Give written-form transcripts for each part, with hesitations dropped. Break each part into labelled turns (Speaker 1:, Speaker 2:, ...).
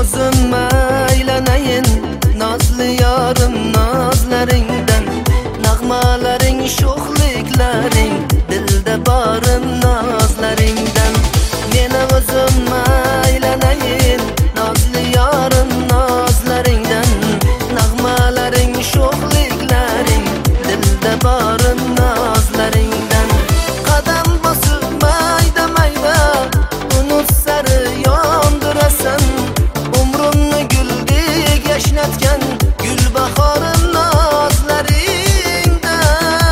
Speaker 1: o'zim aylanayin nozli yorim nozlaringdan, nag'malaring sho'xliklaring dilda borim nozlaringdan. Meni o'zim aylanayin nozli yorim nozlaringdan, nag'malaring sho'xliklaring dilda borim nozlaringdan. Qadam bosib mayda mayda unut sari yondirasan, umrimni guldek yashnatgan gulbahorim nozlaringdan.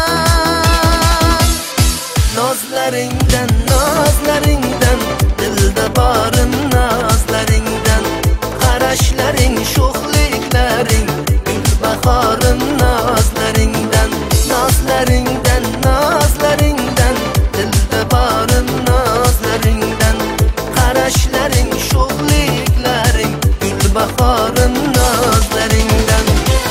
Speaker 1: Nozlaringdan, nozlaringdan, dilda borim nozlaringdan. Qarashlaring sho'xliklaring gulbahorim nozlaringdan. Nozlaringdan, nozlaringdan, dilda borim nozlaringdan. Qarashlaring sho'xliklaring gulbahorim nozlaringdan.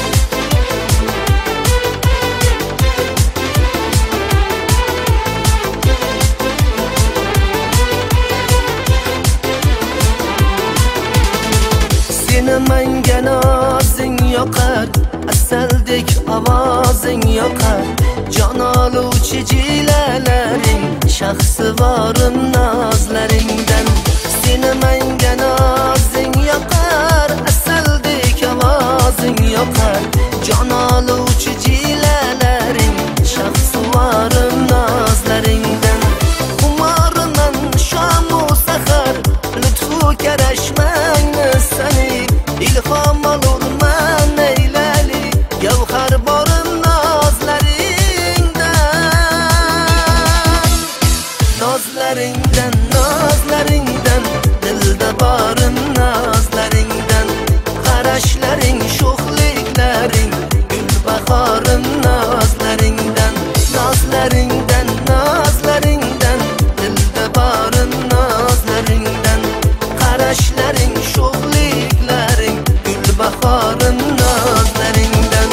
Speaker 1: Seni menga nozing yoqar, asaldek ovozing yoqar, jon oluvchi jilalaring shaxsi vorim nozlaringdan. Seni menga nozing yoqar, asaldek ovozing yoqar, jon oluvchi jilalaring shaxsi vorim nozlaringdan. Xumoriman shamu sahar lutfu karashmangni sanib, ilhom olurman eylali gavhar borim nozlaringdan. Nozlaringdan, nozlaringdan, dilda borim nozlaringdan. Qarashlaring sho'xliklaring gulbahorim nozlaringdan. Nozlaringdan, nozlaringdan, dilda borim nozlaringdan. Qarashlaring sho'xliklaring gulbahorim nozlaringdan.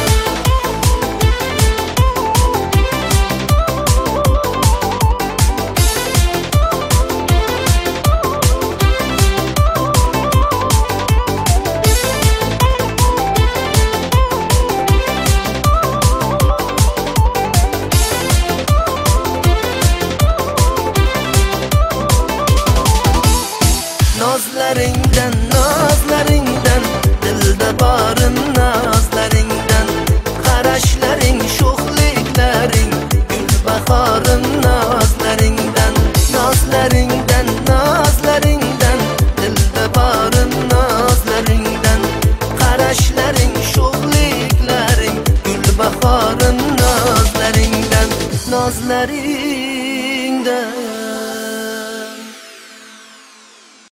Speaker 1: Nozlaringdan, nozlaringdan, dilda borim nozlaringdan. Qarashlaring sho'xliklaring gulbahorim nozlaringdan. Nozlaringdan, nozlaringdan, dilda borim nozlaringdan. Qarashlaring sho'xliklaring gulbahorim nozlaringdan. Nozlaringdan.